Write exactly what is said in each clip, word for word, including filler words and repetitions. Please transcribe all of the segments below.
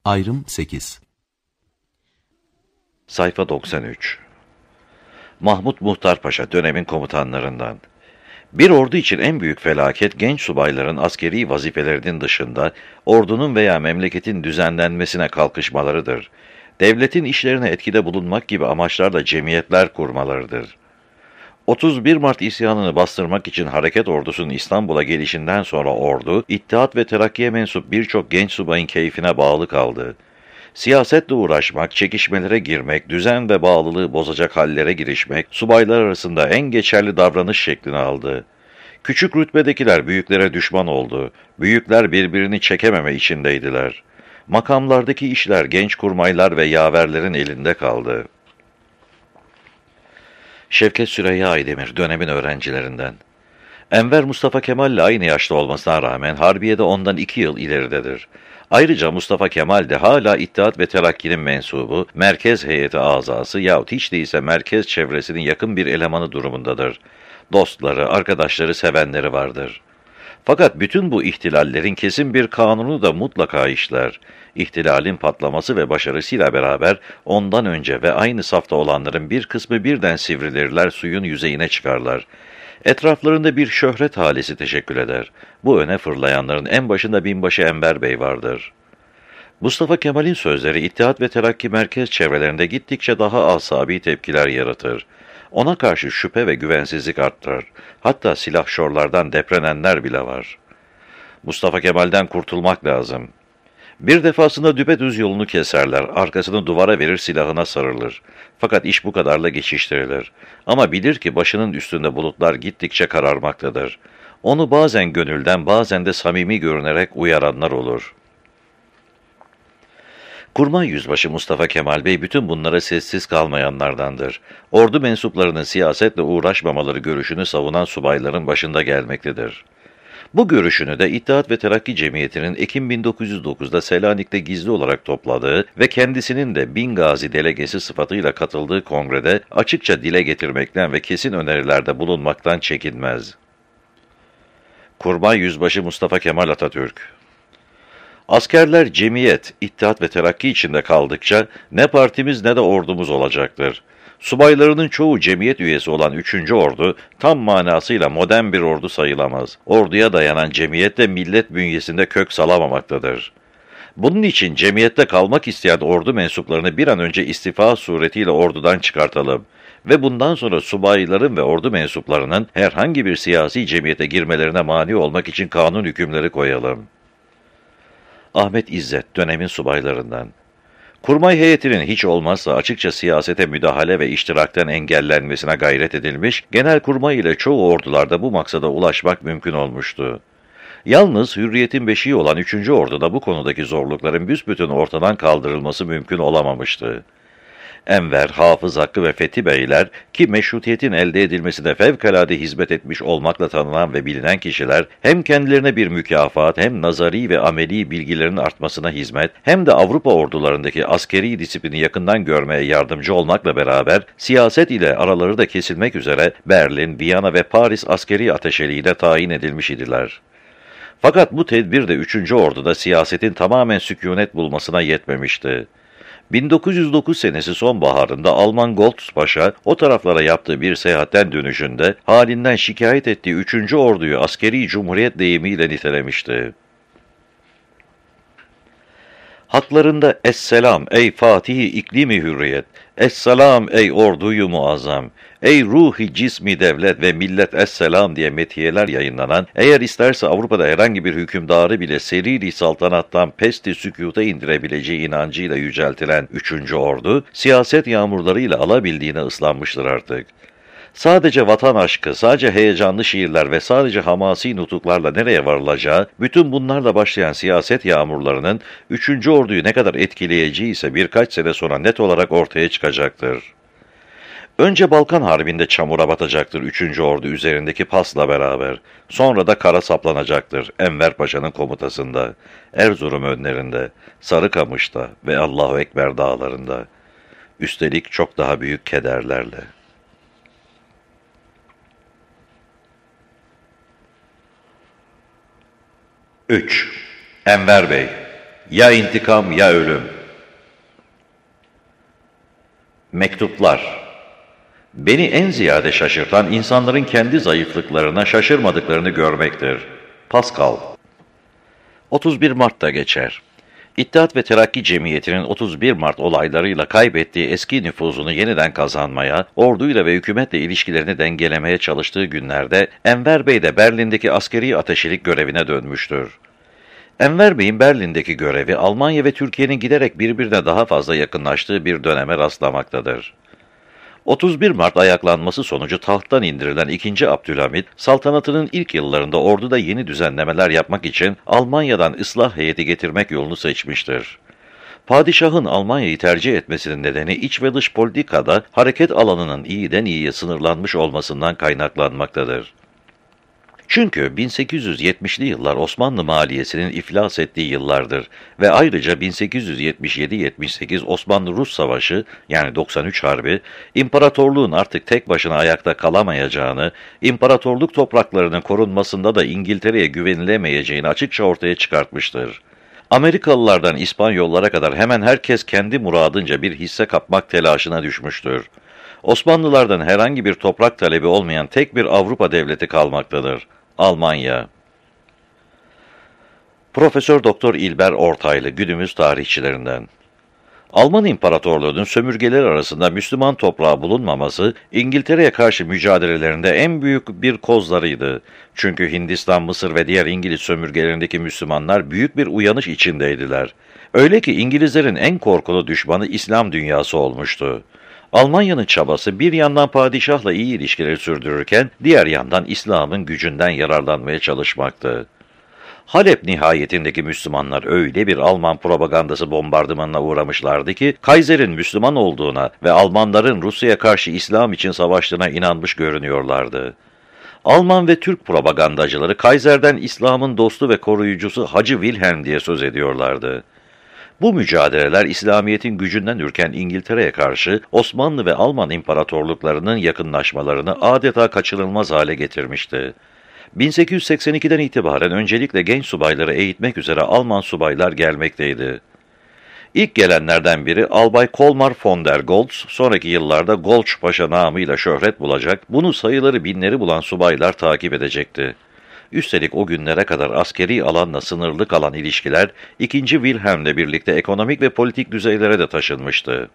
Ayrım sekiz. Sayfa doksan üç. Mahmut Muhtar Paşa dönemin komutanlarından. Bir ordu için en büyük felaket genç subayların askeri vazifelerinin dışında ordunun veya memleketin düzenlenmesine kalkışmalarıdır. Devletin işlerine etkide bulunmak gibi amaçlarla cemiyetler kurmalarıdır. otuz bir Mart isyanını bastırmak için hareket ordusunun İstanbul'a gelişinden sonra ordu, İttihat ve Terakki'ye mensup birçok genç subayın keyfine bağlı kaldı. Siyasetle uğraşmak, çekişmelere girmek, düzen ve bağlılığı bozacak hallere girişmek, subaylar arasında en geçerli davranış şeklini aldı. Küçük rütbedekiler büyüklere düşman oldu. Büyükler birbirini çekememe içindeydiler. Makamlardaki işler genç kurmaylar ve yaverlerin elinde kaldı. Şevket Süreyya Aydemir, dönemin öğrencilerinden. Enver Mustafa Kemal ile aynı yaşta olmasına rağmen Harbiye'de ondan iki yıl ileridedir. Ayrıca Mustafa Kemal de hala İttihat ve Terakki'nin mensubu, merkez heyeti azası yahut hiç değilse merkez çevresinin yakın bir elemanı durumundadır. Dostları, arkadaşları, sevenleri vardır. Fakat bütün bu ihtilallerin kesin bir kanunu da mutlaka işler. İhtilalin patlaması ve başarısıyla beraber ondan önce ve aynı safta olanların bir kısmı birden sivrilirler, suyun yüzeyine çıkarlar. Etraflarında bir şöhret halisi teşekkül eder. Bu öne fırlayanların en başında binbaşı Enver Bey vardır. Mustafa Kemal'in sözleri İttihat ve Terakki merkez çevrelerinde gittikçe daha asabi tepkiler yaratır. Ona karşı şüphe ve güvensizlik arttırır. Hatta silahşorlardan deprenenler bile var. Mustafa Kemal'den kurtulmak lazım. Bir defasında düpedüz yolunu keserler, arkasını duvara verir, silahına sarılır. Fakat iş bu kadarla geçiştirilir. Ama bilir ki başının üstünde bulutlar gittikçe kararmaktadır. Onu bazen gönülden, bazen de samimi görünerek uyaranlar olur. Kurmay Yüzbaşı Mustafa Kemal Bey bütün bunlara sessiz kalmayanlardandır. Ordu mensuplarının siyasetle uğraşmamaları görüşünü savunan subayların başında gelmektedir. Bu görüşünü de İttihat ve Terakki Cemiyeti'nin Ekim bin dokuz yüz dokuzda Selanik'te gizli olarak topladığı ve kendisinin de Bingazi delegesi sıfatıyla katıldığı kongrede açıkça dile getirmekten ve kesin önerilerde bulunmaktan çekinmez. Kurmay Yüzbaşı Mustafa Kemal Atatürk. Askerler cemiyet, İttihat ve Terakki içinde kaldıkça ne partimiz ne de ordumuz olacaktır. Subaylarının çoğu cemiyet üyesi olan üçüncü Ordu, tam manasıyla modern bir ordu sayılamaz. Orduya dayanan cemiyet de millet bünyesinde kök salamamaktadır. Bunun için cemiyette kalmak isteyen ordu mensuplarını bir an önce istifa suretiyle ordudan çıkartalım ve bundan sonra subayların ve ordu mensuplarının herhangi bir siyasi cemiyete girmelerine mani olmak için kanun hükümleri koyalım. Ahmet İzzet, dönemin subaylarından. Kurmay heyetinin hiç olmazsa açıkça siyasete müdahale ve iştirakten engellenmesine gayret edilmiş, Genelkurmay ile çoğu ordularda bu maksada ulaşmak mümkün olmuştu. Yalnız hürriyetin beşiği olan üçüncü Ordu'da bu konudaki zorlukların büsbütün ortadan kaldırılması mümkün olamamıştı. Enver, Hafız Hakkı ve Fethi Beyler ki meşrutiyetin elde edilmesine fevkalade hizmet etmiş olmakla tanınan ve bilinen kişiler hem kendilerine bir mükafat hem nazari ve ameli bilgilerin artmasına hizmet hem de Avrupa ordularındaki askeri disiplini yakından görmeye yardımcı olmakla beraber siyaset ile araları da kesilmek üzere Berlin, Viyana ve Paris askeri ateşeliğine tayin edilmiş idiler. Fakat bu tedbir de üçüncü Ordu'da siyasetin tamamen sükûnet bulmasına yetmemişti. bin dokuz yüz dokuz senesi sonbaharında Alman Goltz Paşa o taraflara yaptığı bir seyahatten dönüşünde halinden şikayet ettiği üçüncü Ordu'yu askeri cumhuriyet deyimiyle nitelemişti. Haklarında "Esselam ey Fatih-i iklimi hürriyet, Esselam ey orduyu muazzam, ey ruhi cismi devlet ve millet esselam" diye metiyeler yayınlanan, eğer isterse Avrupa'da herhangi bir hükümdarı bile serî saltanattan pesti sükûta indirebileceği inancıyla yüceltilen üçüncü Ordu, siyaset yağmurlarıyla alabildiğine ıslanmıştır artık. Sadece vatan aşkı, sadece heyecanlı şiirler ve sadece hamasi nutuklarla nereye varılacağı, bütün bunlarla başlayan siyaset yağmurlarının üçüncü Ordu'yu ne kadar etkileyeceği ise birkaç sene sonra net olarak ortaya çıkacaktır. Önce Balkan Harbi'nde çamura batacaktır üçüncü Ordu üzerindeki pasla beraber. Sonra da kara saplanacaktır Enver Paşa'nın komutasında, Erzurum önlerinde, Sarıkamış'ta ve Allahu Ekber dağlarında. Üstelik çok daha büyük kederlerle. üç. Enver Bey. Ya intikam ya ölüm. Mektuplar. Beni en ziyade şaşırtan insanların kendi zayıflıklarına şaşırmadıklarını görmektir. Pascal. otuz bir Mart'ta geçer. İttihat ve Terakki Cemiyeti'nin otuz bir Mart olaylarıyla kaybettiği eski nüfuzunu yeniden kazanmaya, orduyla ve hükümetle ilişkilerini dengelemeye çalıştığı günlerde Enver Bey de Berlin'deki askeri ateşilik görevine dönmüştür. Enver Bey'in Berlin'deki görevi Almanya ve Türkiye'nin giderek birbirine daha fazla yakınlaştığı bir döneme rastlamaktadır. otuz bir Mart ayaklanması sonucu tahttan indirilen ikinci. Abdülhamit, saltanatının ilk yıllarında orduda yeni düzenlemeler yapmak için Almanya'dan ıslah heyeti getirmek yolunu seçmiştir. Padişahın Almanya'yı tercih etmesinin nedeni iç ve dış politikada hareket alanının iyiden iyiye sınırlanmış olmasından kaynaklanmaktadır. Çünkü bin sekiz yüz yetmişli yıllar Osmanlı maliyesinin iflas ettiği yıllardır ve ayrıca bin sekiz yüz yetmiş yedi yetmiş sekiz Osmanlı-Rus Savaşı yani doksan üç Harbi, imparatorluğun artık tek başına ayakta kalamayacağını, imparatorluk topraklarının korunmasında da İngiltere'ye güvenilemeyeceğini açıkça ortaya çıkartmıştır. Amerikalılardan İspanyollara kadar hemen herkes kendi muradınca bir hisse kapmak telaşına düşmüştür. Osmanlılardan herhangi bir toprak talebi olmayan tek bir Avrupa devleti kalmaktadır. Almanya. Profesör Doktor İlber Ortaylı, günümüz tarihçilerinden. Alman İmparatorluğu'nun sömürgeler arasında Müslüman toprağı bulunmaması, İngiltere'ye karşı mücadelelerinde en büyük bir kozlarıydı. Çünkü Hindistan, Mısır ve diğer İngiliz sömürgelerindeki Müslümanlar büyük bir uyanış içindeydiler. Öyle ki İngilizlerin en korkulu düşmanı İslam dünyası olmuştu. Almanya'nın çabası bir yandan padişahla iyi ilişkileri sürdürürken, diğer yandan İslam'ın gücünden yararlanmaya çalışmaktı. Halep nihayetindeki Müslümanlar öyle bir Alman propagandası bombardımanına uğramışlardı ki, Kaiser'in Müslüman olduğuna ve Almanların Rusya'ya karşı İslam için savaştığına inanmış görünüyorlardı. Alman ve Türk propagandacıları Kaiser'den İslam'ın dostu ve koruyucusu Hacı Wilhelm diye söz ediyorlardı. Bu mücadeleler İslamiyet'in gücünden ürken İngiltere'ye karşı Osmanlı ve Alman imparatorluklarının yakınlaşmalarını adeta kaçınılmaz hale getirmişti. bin sekiz yüz seksen ikiden itibaren öncelikle genç subayları eğitmek üzere Alman subaylar gelmekteydi. İlk gelenlerden biri Albay Kolmar von der Goltz, sonraki yıllarda Goltz Paşa namıyla şöhret bulacak, bunu sayıları binleri bulan subaylar takip edecekti. Üstelik o günlere kadar askeri alanla sınırlı kalan ilişkiler, ikinci. Wilhelm'le birlikte ekonomik ve politik düzeylere de taşınmıştı.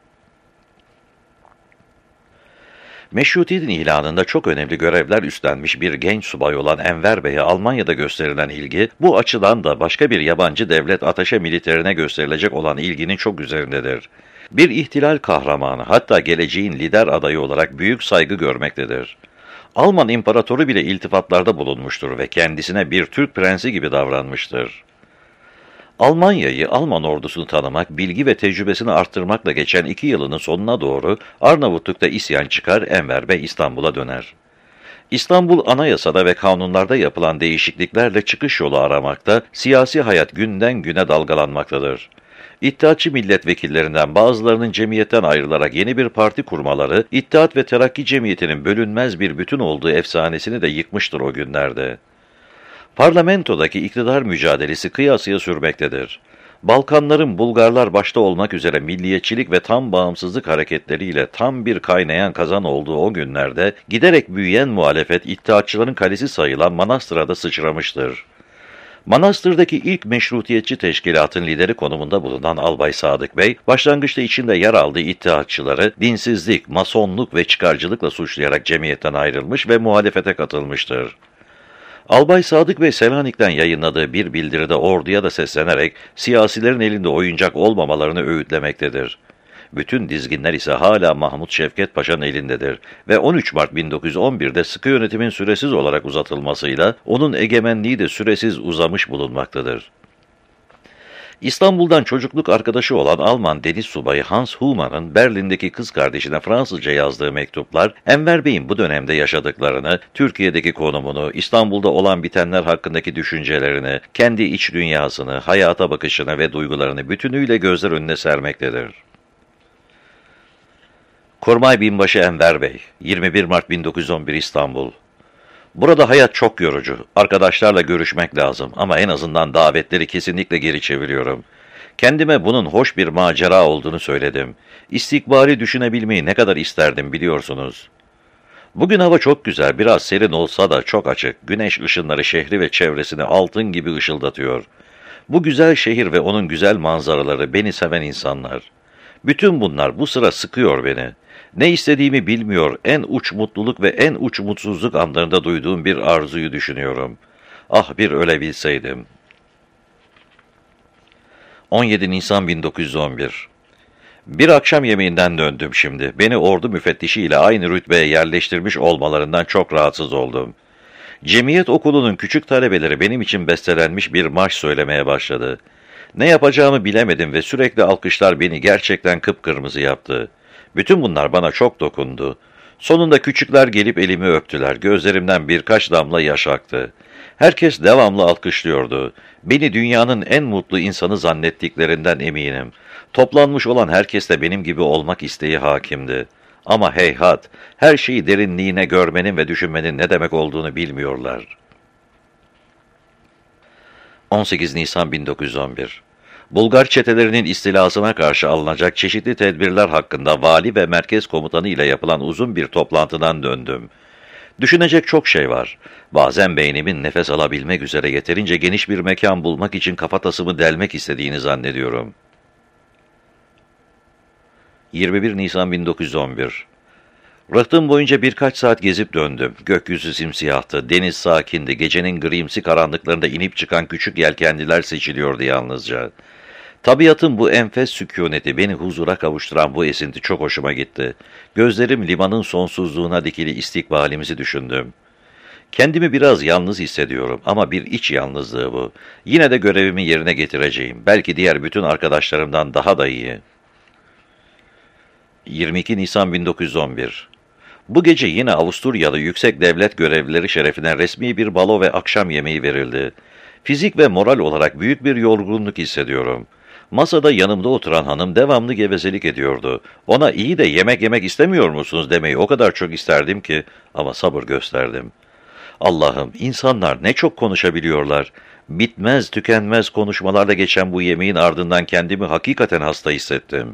Meşrutiyetin ilanında çok önemli görevler üstlenmiş bir genç subay olan Enver Bey'e Almanya'da gösterilen ilgi, bu açıdan da başka bir yabancı devlet ateşe militerine gösterilecek olan ilginin çok üzerindedir. Bir ihtilal kahramanı, hatta geleceğin lider adayı olarak büyük saygı görmektedir. Alman imparatoru bile iltifatlarda bulunmuştur ve kendisine bir Türk prensi gibi davranmıştır. Almanya'yı, Alman ordusunu tanımak, bilgi ve tecrübesini arttırmakla geçen iki yılının sonuna doğru Arnavutluk'ta isyan çıkar, Enver Bey İstanbul'a döner. İstanbul Anayasada ve kanunlarda yapılan değişikliklerle çıkış yolu aramakta, siyasi hayat günden güne dalgalanmaktadır. İttihatçı milletvekillerinden bazılarının cemiyetten ayrılarak yeni bir parti kurmaları, İttihat ve Terakki Cemiyeti'nin bölünmez bir bütün olduğu efsanesini de yıkmıştır o günlerde. Parlamentodaki iktidar mücadelesi kıyasıya sürmektedir. Balkanların Bulgarlar başta olmak üzere milliyetçilik ve tam bağımsızlık hareketleriyle tam bir kaynayan kazan olduğu o günlerde giderek büyüyen muhalefet İttihatçıların kalesi sayılan Manastır'a da sıçramıştır. Manastır'daki ilk meşrutiyetçi teşkilatın lideri konumunda bulunan Albay Sadık Bey, başlangıçta içinde yer aldığı İttihatçıları dinsizlik, masonluk ve çıkarcılıkla suçlayarak cemiyetten ayrılmış ve muhalefete katılmıştır. Albay Sadık Bey, Selanik'ten yayınladığı bir bildiride orduya da seslenerek siyasilerin elinde oyuncak olmamalarını öğütlemektedir. Bütün dizginler ise hala Mahmut Şevket Paşa'nın elindedir ve on üç Mart bin dokuz yüz on bir'de sıkı yönetimin süresiz olarak uzatılmasıyla onun egemenliği de süresiz uzamış bulunmaktadır. İstanbul'dan çocukluk arkadaşı olan Alman deniz subayı Hans Human'ın Berlin'deki kız kardeşine Fransızca yazdığı mektuplar, Enver Bey'in bu dönemde yaşadıklarını, Türkiye'deki konumunu, İstanbul'da olan bitenler hakkındaki düşüncelerini, kendi iç dünyasını, hayata bakışını ve duygularını bütünüyle gözler önüne sermektedir. Kurmay Binbaşı Enver Bey, yirmi bir Mart bin dokuz yüz on bir İstanbul. Burada hayat çok yorucu. Arkadaşlarla görüşmek lazım ama en azından davetleri kesinlikle geri çeviriyorum. Kendime bunun hoş bir macera olduğunu söyledim. İstikbali düşünebilmeyi ne kadar isterdim biliyorsunuz. Bugün hava çok güzel, biraz serin olsa da çok açık. Güneş ışınları şehri ve çevresini altın gibi ışıldatıyor. Bu güzel şehir ve onun güzel manzaraları, beni seven insanlar. Bütün bunlar bu sıra sıkıyor beni. Ne istediğimi bilmiyor, en uç mutluluk ve en uç mutsuzluk anlarında duyduğum bir arzuyu düşünüyorum. Ah, bir ölebilseydim. on yedi Nisan bin dokuz yüz on bir. Bir akşam yemeğinden döndüm şimdi. Beni ordu müfettişiyle aynı rütbeye yerleştirmiş olmalarından çok rahatsız oldum. Cemiyet okulunun küçük talebeleri benim için bestelenmiş bir marş söylemeye başladı. Ne yapacağımı bilemedim ve sürekli alkışlar beni gerçekten kıpkırmızı yaptı. Bütün bunlar bana çok dokundu. Sonunda küçükler gelip elimi öptüler. Gözlerimden birkaç damla yaş aktı. Herkes devamlı alkışlıyordu. Beni dünyanın en mutlu insanı zannettiklerinden eminim. Toplanmış olan herkes de benim gibi olmak isteği hakimdi. Ama heyhat, her şeyi derinliğine görmenin ve düşünmenin ne demek olduğunu bilmiyorlar. on sekiz Nisan bin dokuz yüz on bir. Bulgar çetelerinin istilasına karşı alınacak çeşitli tedbirler hakkında vali ve merkez komutanı ile yapılan uzun bir toplantıdan döndüm. Düşünecek çok şey var. Bazen beynimin nefes alabilmek üzere yeterince geniş bir mekan bulmak için kafatasımı delmek istediğini zannediyorum. yirmi bir Nisan bin dokuz yüz on bir. Rıhtım boyunca birkaç saat gezip döndüm. Gökyüzü simsiyahtı, deniz sakindi, gecenin grimsi karanlıklarında inip çıkan küçük yelkenliler seçiliyordu yalnızca. Tabiatın bu enfes sükûneti, beni huzura kavuşturan bu esinti çok hoşuma gitti. Gözlerim limanın sonsuzluğuna dikili istikbalimizi düşündüm. Kendimi biraz yalnız hissediyorum ama bir iç yalnızlığı bu. Yine de görevimi yerine getireceğim. Belki diğer bütün arkadaşlarımdan daha da iyi. yirmi iki Nisan bin dokuz yüz on bir. Bu gece yine Avusturyalı yüksek devlet görevlileri şerefine resmi bir balo ve akşam yemeği verildi. Fizik ve moral olarak büyük bir yorgunluk hissediyorum. Masada yanımda oturan hanım devamlı gevezelik ediyordu. Ona iyi de yemek yemek istemiyor musunuz demeyi o kadar çok isterdim ki ama sabır gösterdim. Allah'ım, insanlar ne çok konuşabiliyorlar. Bitmez tükenmez konuşmalarla geçen bu yemeğin ardından kendimi hakikaten hasta hissettim.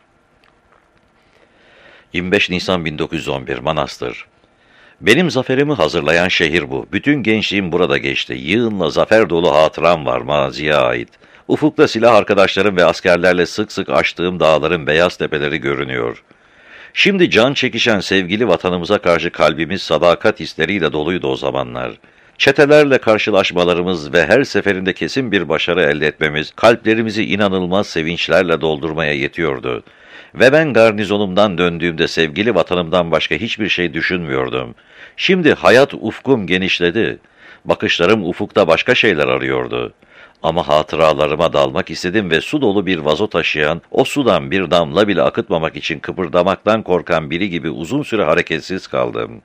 yirmi beş Nisan bin dokuz yüz on bir Manastır. Benim zaferimi hazırlayan şehir bu. Bütün gençliğim burada geçti. Yığınla zafer dolu hatıram var maziye ait. Ufukta silah arkadaşlarım ve askerlerle sık sık aştığım dağların beyaz tepeleri görünüyor. Şimdi can çekişen sevgili vatanımıza karşı kalbimiz sadakat hisleriyle doluydu o zamanlar. Çetelerle karşılaşmalarımız ve her seferinde kesin bir başarı elde etmemiz kalplerimizi inanılmaz sevinçlerle doldurmaya yetiyordu. Ve ben garnizonumdan döndüğümde sevgili vatanımdan başka hiçbir şey düşünmüyordum. Şimdi hayat ufkum genişledi. Bakışlarım ufukta başka şeyler arıyordu. Ama hatıralarıma dalmak istedim ve su dolu bir vazo taşıyan, o sudan bir damla bile akıtmamak için kıpırdamaktan korkan biri gibi uzun süre hareketsiz kaldım.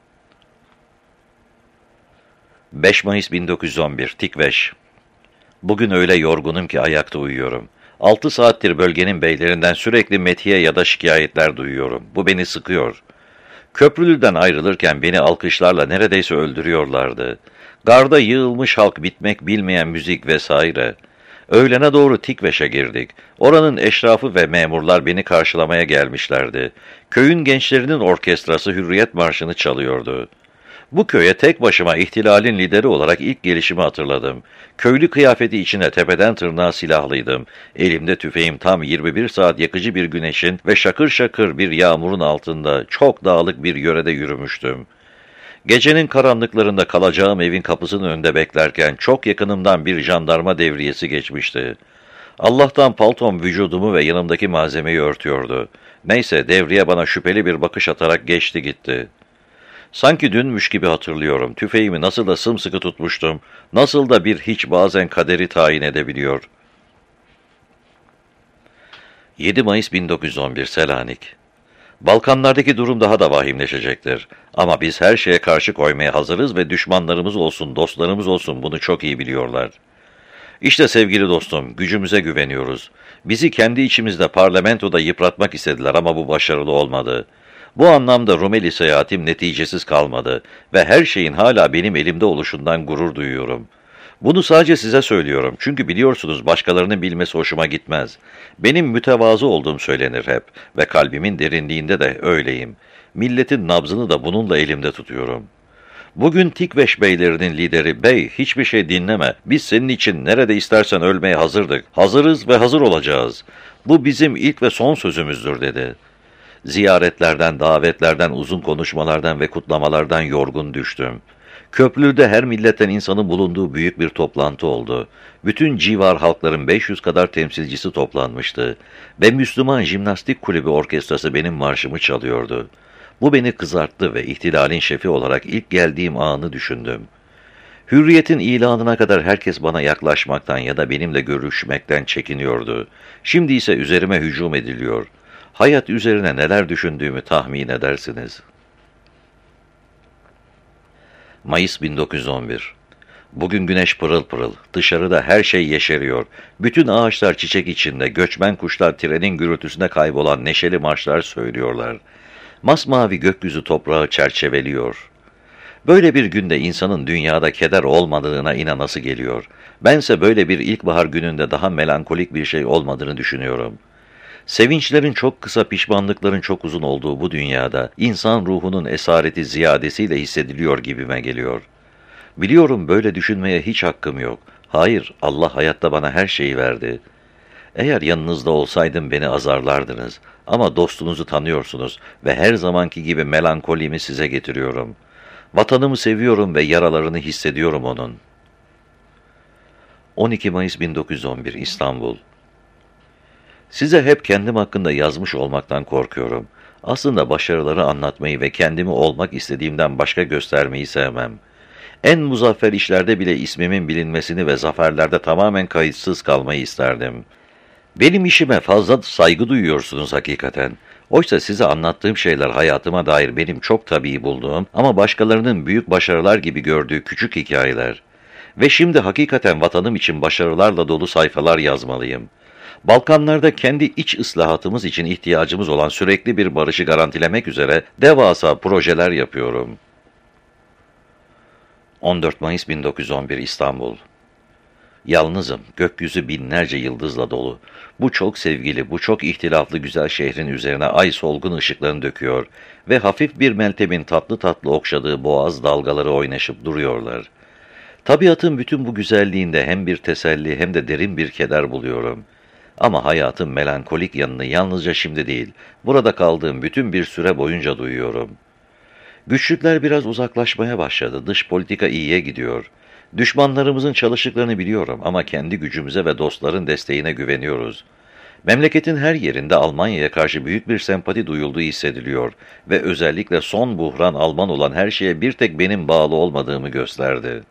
beş Mayıs bin dokuz yüz on bir Tikveş. Bugün öyle yorgunum ki ayakta uyuyorum. Altı saattir bölgenin beylerinden sürekli metiye ya da şikayetler duyuyorum. Bu beni sıkıyor. Köprülü'den ayrılırken beni alkışlarla neredeyse öldürüyorlardı. Garda yığılmış halk, bitmek bilmeyen müzik vesaire. Öğlene doğru Tikveş'e girdik. Oranın eşrafı ve memurlar beni karşılamaya gelmişlerdi. Köyün gençlerinin orkestrası Hürriyet Marşı'nı çalıyordu. Bu köye tek başıma ihtilalin lideri olarak ilk gelişimi hatırladım. Köylü kıyafeti içine tepeden tırnağa silahlıydım. Elimde tüfeğim tam yirmi bir saat yakıcı bir güneşin ve şakır şakır bir yağmurun altında çok dağlık bir yörede yürümüştüm. Gecenin karanlıklarında kalacağım evin kapısının önünde beklerken çok yakınımdan bir jandarma devriyesi geçmişti. Allah'tan paltom vücudumu ve yanımdaki malzemeyi örtüyordu. Neyse, devriye bana şüpheli bir bakış atarak geçti gitti. Sanki dünmüş gibi hatırlıyorum. Tüfeğimi nasıl da sımsıkı tutmuştum, nasıl da bir hiç bazen kaderi tayin edebiliyor. yedi Mayıs bin dokuz yüz on bir Selanik. Balkanlardaki durum daha da vahimleşecektir. Ama biz her şeye karşı koymaya hazırız ve düşmanlarımız olsun, dostlarımız olsun bunu çok iyi biliyorlar. İşte sevgili dostum, gücümüze güveniyoruz. Bizi kendi içimizde parlamentoda yıpratmak istediler ama bu başarılı olmadı. Bu anlamda Rumeli seyahatim neticesiz kalmadı ve her şeyin hala benim elimde oluşundan gurur duyuyorum. Bunu sadece size söylüyorum çünkü biliyorsunuz başkalarının bilmesi hoşuma gitmez. Benim mütevazı olduğum söylenir hep ve kalbimin derinliğinde de öyleyim. Milletin nabzını da bununla elimde tutuyorum. Bugün Tikveş beylerinin lideri, bey hiçbir şey dinleme, biz senin için nerede istersen ölmeye hazırdık, hazırız ve hazır olacağız. Bu bizim ilk ve son sözümüzdür dedi. Ziyaretlerden, davetlerden, uzun konuşmalardan ve kutlamalardan yorgun düştüm. Köprülü'de her milletten insanın bulunduğu büyük bir toplantı oldu. Bütün civar halkların beş yüz kadar temsilcisi toplanmıştı ve Müslüman Jimnastik Kulübü orkestrası benim marşımı çalıyordu. Bu beni kızarttı ve ihtilalin şefi olarak ilk geldiğim anı düşündüm. Hürriyetin ilanına kadar herkes bana yaklaşmaktan ya da benimle görüşmekten çekiniyordu. Şimdi ise üzerime hücum ediliyor. Hayat üzerine neler düşündüğümü tahmin edersiniz. Mayıs bin dokuz yüz on bir. Bugün güneş pırıl pırıl, dışarıda her şey yeşeriyor. Bütün ağaçlar çiçek içinde, göçmen kuşlar trenin gürültüsünde kaybolan neşeli marşlar söylüyorlar. Masmavi gökyüzü toprağı çerçeveliyor. Böyle bir günde insanın dünyada keder olmadığına inanası geliyor. Bense böyle bir ilkbahar gününde daha melankolik bir şey olmadığını düşünüyorum. Sevinçlerin çok kısa, pişmanlıkların çok uzun olduğu bu dünyada insan ruhunun esareti ziyadesiyle hissediliyor gibime geliyor. Biliyorum böyle düşünmeye hiç hakkım yok. Hayır, Allah hayatta bana her şeyi verdi. Eğer yanınızda olsaydım beni azarlardınız. Ama dostunuzu tanıyorsunuz ve her zamanki gibi melankolimi size getiriyorum. Vatanımı seviyorum ve yaralarını hissediyorum onun. on iki Mayıs bin dokuz yüz on bir İstanbul. Size hep kendim hakkında yazmış olmaktan korkuyorum. Aslında başarıları anlatmayı ve kendimi olmak istediğimden başka göstermeyi sevmem. En muzaffer işlerde bile ismimin bilinmesini ve zaferlerde tamamen kayıtsız kalmayı isterdim. Benim işime fazla saygı duyuyorsunuz hakikaten. Oysa size anlattığım şeyler hayatıma dair benim çok tabii bulduğum ama başkalarının büyük başarılar gibi gördüğü küçük hikayeler. Ve şimdi hakikaten vatanım için başarılarla dolu sayfalar yazmalıyım. Balkanlarda kendi iç ıslahatımız için ihtiyacımız olan sürekli bir barışı garantilemek üzere devasa projeler yapıyorum. on dört Mayıs bin dokuz yüz on bir İstanbul. Yalnızım, gökyüzü binlerce yıldızla dolu. Bu çok sevgili, bu çok ihtilaflı güzel şehrin üzerine ay solgun ışıklarını döküyor ve hafif bir meltemin tatlı tatlı okşadığı boğaz dalgaları oynaşıp duruyorlar. Tabiatın bütün bu güzelliğinde hem bir teselli hem de derin bir keder buluyorum. Ama hayatın melankolik yanını yalnızca şimdi değil, burada kaldığım bütün bir süre boyunca duyuyorum. Güçlükler biraz uzaklaşmaya başladı, dış politika iyiye gidiyor. Düşmanlarımızın çalıştıklarını biliyorum ama kendi gücümüze ve dostların desteğine güveniyoruz. Memleketin her yerinde Almanya'ya karşı büyük bir sempati duyulduğu hissediliyor ve özellikle son buhran Alman olan her şeye bir tek benim bağlı olmadığımı gösterdi.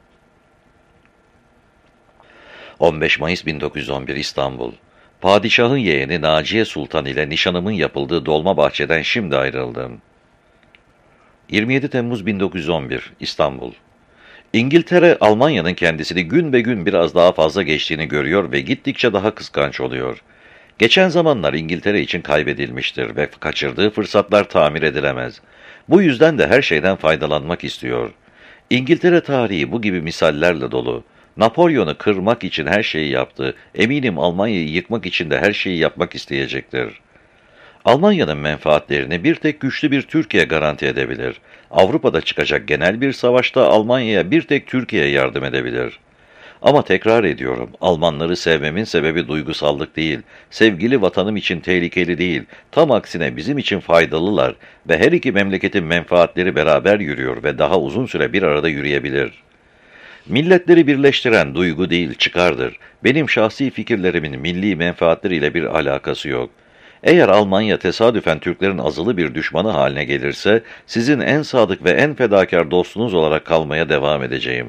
on beş Mayıs bin dokuz yüz on bir İstanbul. Padişahın yeğeni Naciye Sultan ile nişanımın yapıldığı Dolmabahçe'den şimdi ayrıldım. yirmi yedi Temmuz bin dokuz yüz on bir İstanbul. İngiltere, Almanya'nın kendisini gün be gün biraz daha fazla geçtiğini görüyor ve gittikçe daha kıskanç oluyor. Geçen zamanlar İngiltere için kaybedilmiştir ve kaçırdığı fırsatlar tamir edilemez. Bu yüzden de her şeyden faydalanmak istiyor. İngiltere tarihi bu gibi misallerle dolu. Napolyon'u kırmak için her şeyi yaptı. Eminim Almanya'yı yıkmak için de her şeyi yapmak isteyecektir. Almanya'nın menfaatlerini bir tek güçlü bir Türkiye garanti edebilir. Avrupa'da çıkacak genel bir savaşta Almanya'ya bir tek Türkiye yardım edebilir. Ama tekrar ediyorum, Almanları sevmemin sebebi duygusallık değil, sevgili vatanım için tehlikeli değil, tam aksine bizim için faydalılar ve her iki memleketin menfaatleri beraber yürüyor ve daha uzun süre bir arada yürüyebilir. Milletleri birleştiren duygu değil, çıkardır. Benim şahsi fikirlerimin milli menfaatleriyle bir alakası yok. Eğer Almanya tesadüfen Türklerin azılı bir düşmanı haline gelirse, sizin en sadık ve en fedakar dostunuz olarak kalmaya devam edeceğim.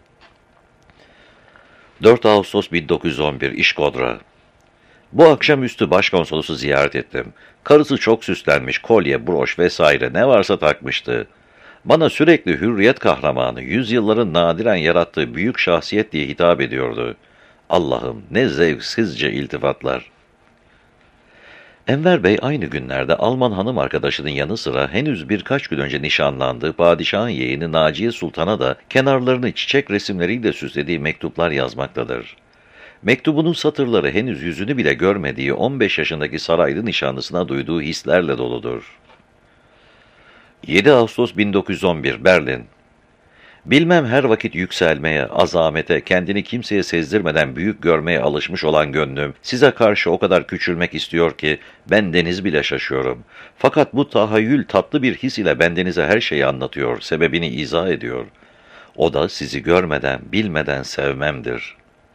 dört Ağustos bin dokuz yüz on bir İşkodra. Bu akşamüstü başkonsolosu ziyaret ettim. Karısı çok süslenmiş, kolye, broş vesaire ne varsa takmıştı. Bana sürekli hürriyet kahramanı, yüzyılların nadiren yarattığı büyük şahsiyet diye hitap ediyordu. Allah'ım ne zevksizce iltifatlar. Enver Bey aynı günlerde Alman hanım arkadaşının yanı sıra henüz birkaç gün önce nişanlandığı padişahın yeğeni Naciye Sultan'a da kenarlarını çiçek resimleriyle süslediği mektuplar yazmaktadır. Mektubunun satırları henüz yüzünü bile görmediği on beş yaşındaki saraylı nişanlısına duyduğu hislerle doludur. yedi Ağustos bin dokuz yüz on bir Berlin. Bilmem her vakit yükselmeye, azamete, kendini kimseye sezdirmeden büyük görmeye alışmış olan gönlüm, size karşı o kadar küçülmek istiyor ki, ben deniz bile şaşıyorum. Fakat bu tahayyül tatlı bir his ile bendenize her şeyi anlatıyor, sebebini izah ediyor. O da sizi görmeden, bilmeden sevmemdir.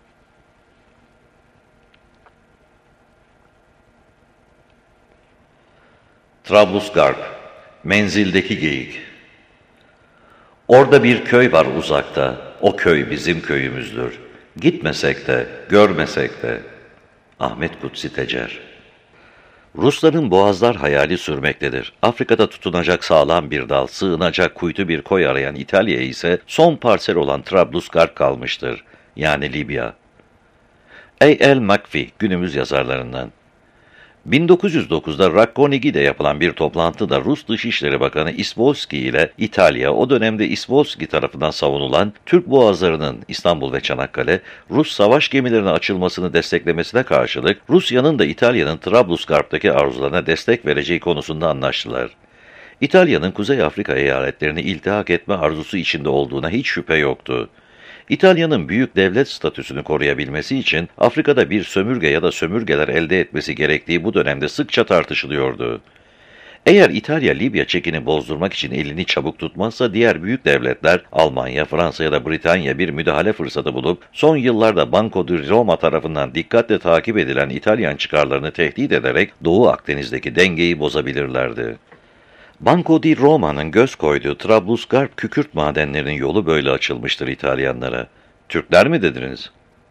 Trablusgarp, menzildeki geyik. Orada bir köy var uzakta, o köy bizim köyümüzdür. Gitmesek de, görmesek de. Ahmet Kutsi Tecer. Rusların boğazlar hayali sürmektedir. Afrika'da tutunacak sağlam bir dal, sığınacak kuytu bir koy arayan İtalya ise son parsel olan Trablusgarp kalmıştır. Yani Libya. A L McPhee, günümüz yazarlarından. bin dokuz yüz dokuzda Rakkonigi'de yapılan bir toplantıda Rus Dışişleri Bakanı Isvolski ile İtalya, o dönemde Isvolski tarafından savunulan Türk boğazlarının İstanbul ve Çanakkale, Rus savaş gemilerine açılmasını desteklemesine karşılık, Rusya'nın da İtalya'nın Trablusgarp'taki arzularına destek vereceği konusunda anlaştılar. İtalya'nın Kuzey Afrika eyaletlerini iltihak etme arzusu içinde olduğuna hiç şüphe yoktu. İtalya'nın büyük devlet statüsünü koruyabilmesi için Afrika'da bir sömürge ya da sömürgeler elde etmesi gerektiği bu dönemde sıkça tartışılıyordu. Eğer İtalya Libya çekini bozdurmak için elini çabuk tutmazsa diğer büyük devletler Almanya, Fransa ya da Britanya bir müdahale fırsatı bulup son yıllarda Banco di Roma tarafından dikkatle takip edilen İtalyan çıkarlarını tehdit ederek Doğu Akdeniz'deki dengeyi bozabilirlerdi. Banco di Roma'nın göz koyduğu Trablusgarp kükürt madenlerinin yolu böyle açılmıştır İtalyanlara. Türkler mi dediniz?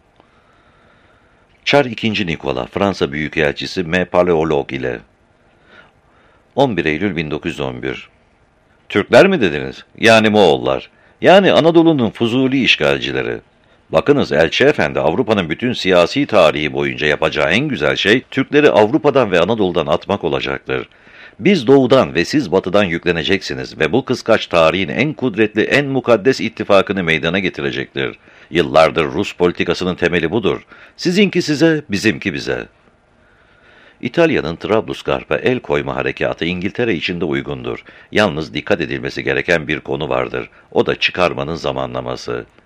Çar ikinci. Nikola, Fransa Büyükelçisi M. Paleolog ile on bir Eylül bin dokuz yüz on bir. Türkler mi dediniz? Yani Moğollar. Yani Anadolu'nun Fuzuli işgalcileri. Bakınız Elçi Efendi, Avrupa'nın bütün siyasi tarihi boyunca yapacağı en güzel şey, Türkleri Avrupa'dan ve Anadolu'dan atmak olacaktır. Biz doğudan ve siz batıdan yükleneceksiniz ve bu kıskaç tarihin en kudretli, en mukaddes ittifakını meydana getirecektir. Yıllardır Rus politikasının temeli budur. Sizinki size, bizimki bize. İtalya'nın Trablusgarp'a el koyma harekatı İngiltere için de uygundur. Yalnız dikkat edilmesi gereken bir konu vardır. O da çıkarmanın zamanlaması.